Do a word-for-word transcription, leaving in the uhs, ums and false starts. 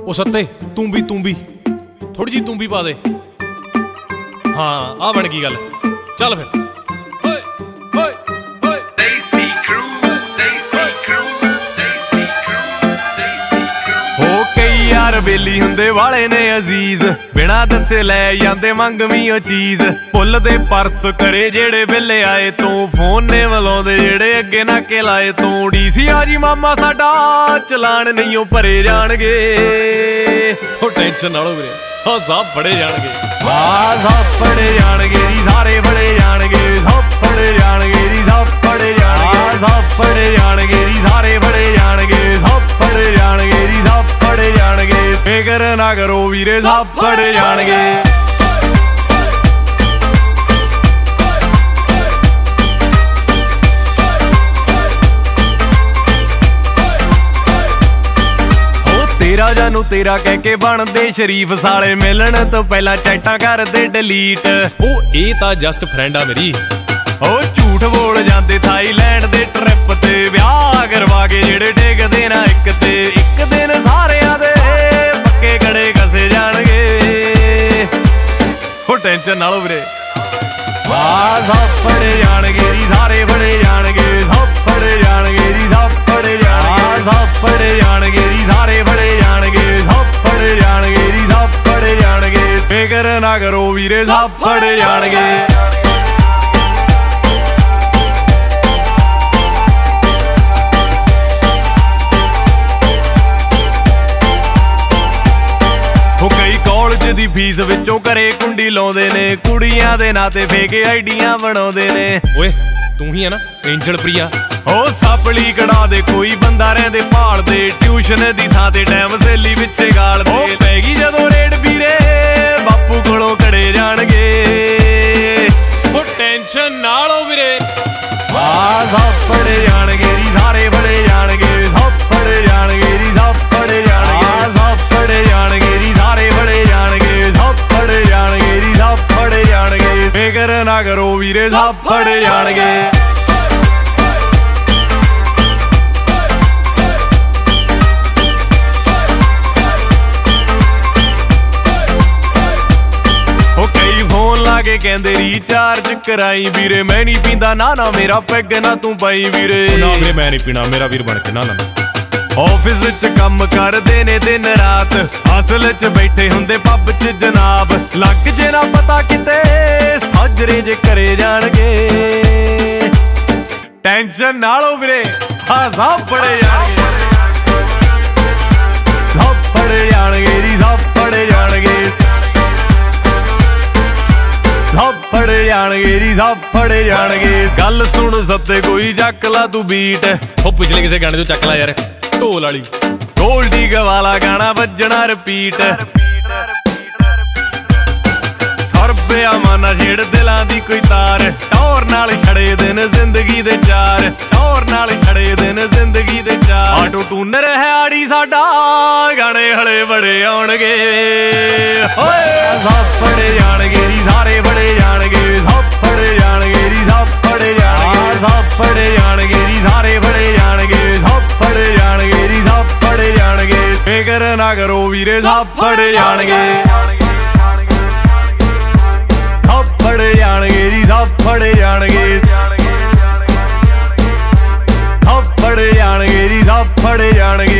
ਉਹ ਸੱਤੇ ਤੂੰ ਵੀ ਤੂੰ ਵੀ ਥੋੜੀ ਜੀ ਤੂੰ ਵੀ ਪਾ ਦੇ। ਹਾਂ ਆ ਬਣ ਗਈ ਗੱਲ, ਚੱਲ ਫਿਰ। ਯਾਰ ਬੇਲੀ ਹੁੰਦੇ ਵਾਲੇ ਨੇ ਅਜ਼ੀਜ਼, ਬਿਨਾਂ ਦੱਸੇ ਲੈ ਜਾਂਦੇ ਮੰਗਵੀਂ ਉਹ ਚੀਜ਼। ਭੁੱਲਦੇ ਪਰਸ ਕਰੇ ਜਿਹੜੇ ਵੇਲੇ ਆਏ ਤੂੰ, ਫੋਨ ਨੇ ਵਲਾਉਂਦੇ ਜਿਹੜੇ ਅੱਗੇ ਨਾਕੇ ਲਾਏ ਤੂੰ। ਡੀ ਸੀ ਆ ਜੀ ਮਾਮਾ ਸਾਡਾ ਚਲਾਨ ਨਹੀਂ ਉਹ ਭਰੇ ਜਾਣਗੇ। ਉਹ ਟੈਨਸ਼ਨ ਨਾਲੋਂ ਵੀਰੇ ਹਾਂ ਸਭ ਫੜੇ ਜਾਣਗੇ, ਹਾਂ ਸਭ ਫੜੇ ਜਾਣਗੇ ਜੀ, ਸਾਰੇ ਫੜੇ ਜਾਣਗੇ, ਸਭ ਫੜੇ ਜਾਣਗੇ ਜੀ, ਸਭ ਫੜੇ ਜਾਣਗੇ, ਸਭ ਫੜੇ ਜਾਣਗੇ ਜੀ, ਸਾਰੇ ਫੜੇ ਜਾਣਗੇ, ਸਭ ਫੜੇ ਜਾਣਗੇ ਜੀ, ਸਭ ਫੜੇ ਜਾਣਗੇ। ਫਿਕਰ ਨਾ ਕਰੋ ਵੀਰੇ ਸਭ ਫੜੇ ਜਾਣਗੇ। ਤੇਰਾ ਜਾਨੂ ਤੇਰਾ ਕਹਿ ਕੇ ਬਣਦੇ ਸ਼ਰੀਫ ਸਾਲੇ, ਮਿਲਣ ਤੋਂ ਪਹਿਲਾਂ ਚੈਟਾਂ ਕਰਦੇ ਡਿਲੀਟ। ਉਹ ਇਹ ਤਾਂ ਜਸਟ ਫਰੈਂਡ ਆ ਮੇਰੀ। ਉਹ ਝੂਠ ਬੋਲ ਜਾਂਦੇ ਥਾਈਲੈਂਡ ਦੇ ਟ੍ਰਿਪ ਤੇ, ਵਿਆਹ ਕਰਵਾ ਕੇ ਜਿਹੜੇ ਟੇਕਦੇ ਨਾ ਇੱਕ ਤੇ ਇੱਕ ਦਿਨ ਸਾਰਿਆਂ ਦੇ ਪੱਕੇ ਕੜੇ ਕਸੇ ਜਾਣਗੇ। ਉਹ ਟੈਨਸ਼ਨ ਨਾਲੋਂ ਵੀਰੇ ਵਾਹ ਸਭ ਫੜੇ ਜਾਣਗੇ ਜੀ, ਸਾਰੇ ਫੜੇ ਜਾਣਗੇ, ਸਭ ਫੜੇ ਜਾਣਗੇ ਜੀ, ਸਭ ਫੜੇ ਜਾਣਗੇ, ਸਭ ਫੜੇ ਜਾਣਗੇ ਜੀ, ਸਾਰੇ ਫੜੇ ਜਾਣਗੇ, ਸਭ ਫੜੇ ਜਾਣਗੇ ਜੀ, ਸਭ ਫੜੇ ਜਾਣਗੇ। ਫਿਕਰ ਨਾ ਕਰੋ ਵੀਰੇ ਸਭ ਫੜੇ ਜਾਣਗੇ। ਕਾਲਜ ਦੀ ਫੀਸ ਵਿੱਚੋਂ ਘਰੇ ਕੁੰਡੀ ਲਾਉਂਦੇ ਨੇ, ਕੁੜੀਆਂ ਦੇ ਨਾਂ ਤੇ ਫੇਕ ਆਈਡੀਆਂ ਬਣਾਉਂਦੇ ਨੇ। ਓਏ ਤੂੰ ਹੀ ਆ ਨਾ ਐਂਜਲ ਪ੍ਰਿਆ। ਉਹ ਸਾਪਲੀ ਕੜਾ ਦੇ ਕੋਈ ਬੰਦਾ ਰਹਿੰਦੇ ਭਾਲਦੇ, ਟਿਊਸ਼ਨ ਦੀ ਥਾਂ ਤੇ ਟਾਈਮ ਸਹੇਲੀ ਵਿੱਚ ਗਾਲਦੇ। ਉਹ ਪੈ ਗਈ ਜਦੋਂ ਰੇਡ ਵੀਰੇ ਬਾਪੂ ਕੋਲੋਂ ਕੜੇ ਜਾਣਗੇ। ਉਹ ਟੈਨਸ਼ਨ ਨਾਲੋਂ ਵੀਰੇ ਆ ਸਭ ਫੜੇ ਜਾਣਗੇ ਜੀ, ਸਾਰੇ ਫੜੇ ਜਾਣਗੇ, ਸਭ ਫੜੇ ਜਾਣਗੇ ਜੀ, ਸਭ ਫੜੇ ਜਾਣਗੇ, ਸਭ ਫੜੇ ਜਾਣਗੇ ਜੀ, ਸਾਰੇ ਫੜੇ ਜਾਣਗੇ, ਸਭ ਫੜੇ ਜਾਣਗੇ ਜੀ, ਸਭ ਫੜੇ ਜਾਣਗੇ। ਫਿਕਰ ਨਾ ਕਰੋ ਵੀਰੇ ਸਭ ਫੜੇ ਜਾਣਗੇ। ਕੇ ਕਹਿੰਦੇ ਰੀਚਾਰਜ ਕਰਾਈ ਵੀਰੇ, ਮੈਂ ਨਹੀਂ ਪੀਂਦਾ ਨਾ ਨਾ ਮੇਰਾ ਪੈਗ ਨਾ ਤੂੰ ਪਾਈ ਵੀਰੇ। ਨਾ ਵੀਰੇ ਮੈਂ ਨਹੀਂ ਪੀਣਾ ਮੇਰਾ ਵੀਰ ਬਣ ਕੇ ਨਾ ਨਾ। ਆਫਿਸ ਚ ਕੰਮ ਕਰਦੇ ਨੇ ਦਿਨ ਰਾਤ, ਅਸਲ ਚ ਬੈਠੇ ਹੁੰਦੇ ਪੱਬ ਚ ਜਨਾਬ। ਲੱਗ ਜੇ ਨਾ ਪਤਾ ਕਿਤੇ ਸਾਜਰੇ ਜੇ ਕਰੇ ਜਾਣਗੇ। ਟੈਨਸ਼ਨ ਨਾਲੋਂ ਵੀਰੇ ਹਾਂ ਸਭ ਫੜੇ ਜਾਣਗੇ, ਸਭ ਫੜੇ ਜਾਣਗੇ ਜੀ, ਸਭ ਫੜੇ ਜਾਣਗੇ, ਸਭ ਫੜੇ ਜਾਣਗੇ ਜੀ, ਸਭ ਫੜੇ ਜਾਣਗੇ। ਗੱਲ ਸੁਣ ਸੱਤੇ ਕੋਈ ਚੱਕ ਲਾ ਤੂੰ ਬੀਟ। ਉਹ ਪਿਛਲੇ ਕਿਸੇ ਗਾਣੇ ਤੋਂ ਚੱਕ ਲਾ ਯਾਰ ਢੋਲ ਵਾਲੀ। ਗੋਲਡੀ ਵਾਲਾ ਗਾਣਾ ਵੱਜਣਾ ਰਿਪੀਟ। ਸਰਬਿਆ ਮਨ ਛੇੜ ਦਿਲਾਂ ਦੀ ਕੋਈ ਤਾਰ, ਟੌਰ ਨਾਲ ਛੜੇ ਦਿਨ ਜ਼ਿੰਦਗੀ ਦੇ ਚਾਰ, ਟੌਰ ਨਾਲ ਛੜੇ ਦਿਨ ਜ਼ਿੰਦਗੀ ਦੇ ਚਾਰ। ਆਟੋ ਟੂਨਰ ਹੈ ਆੜੀ ਸਾਡਾ, ਗਾਣੇ ਹਲੇ ਬੜੇ ਆਉਣਗੇ। ਓਏ ਸਭ ਫੜੇ ਜਾਣਗੇ ਜੀ, ਸਾਰੇ ਫੜੇ ਜਾਣਗੇ, ਸਭ ਫੜੇ ਜਾਣਗੇ ਜੀ, ਸਭ ਫੜੇ ਜਾਣਗੇ, ਸਭ ਫੜੇ ਜਾਣਗੇ ਜੀ, ਸਾਰੇ ਫੜੇ ਜਾਣਗੇ, ਸਭ ਫੜੇ ਜਾਣਗੇ ਜੀ, ਸਭ ਫੜੇ ਜਾਣਗੇ। ਫਿਕਰ ਨਾ ਕਰੋ ਵੀਰੇ ਸਭ ਫੜੇ ਜਾਣਗੇ, ਸਭ ਫੜੇ ਜਾਣਗੇ ਜੀ, ਸਭ ਫੜੇ ਜਾਣਗੇ, ਸਭ ਫੜੇ ਜਾਣਗੇ ਜੀ, ਸਭ ਫੜੇ ਜਾਣਗੇ।